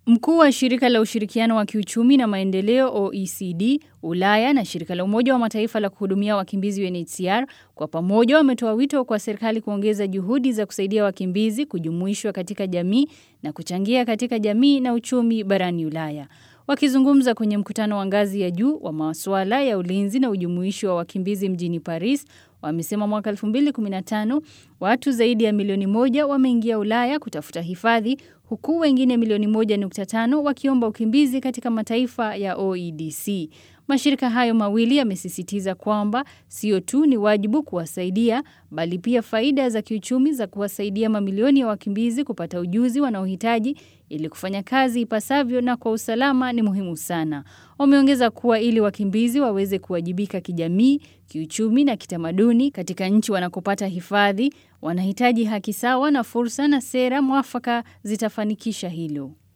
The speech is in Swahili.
Mkuu wa shirika la ushirikiano wa kiuchumi na maendeleo OECD, Ulaya na shirika la Umoja wa Mataifa la kuhudumia wakimbizi UNHCR kwa pamoja wametoa wito kwa serikali kuongeza juhudi za kusaidia wakimbizi kujumuishwa katika jamii na kuchangia katika jamii na uchumi barani Ulaya. Wakizungumza kwenye mkutano wa ngazi ya juu wa masuala ya ulinzi na ujumuishi wa wakimbizi mjini Paris, wamesema mwaka 2015 watu zaidi ya milioni 1 wameingia Ulaya kutafuta hifadhi, huku wengine milioni 1.5 wakiomba ukimbizi katika mataifa ya OEDC. Mashirika hayo mawili yamesisitiza kwamba sio tu ni wajibu kuwasaidia, bali pia faida za kiuchumi za kuwasaidia mamilioni ya wakimbizi kupata ujuzi wanaohitaji ili kufanya kazi ipasavyo na kwa usalama ni muhimu sana. Wameongeza kuwa ili wakimbizi waweze kuwajibika kijamii, kiuchumi na kitamaduni katika nchi wanakopata hifadhi, wanahitaji haki sawa na fursa, na sera mwafaka zitafanikisha hilo.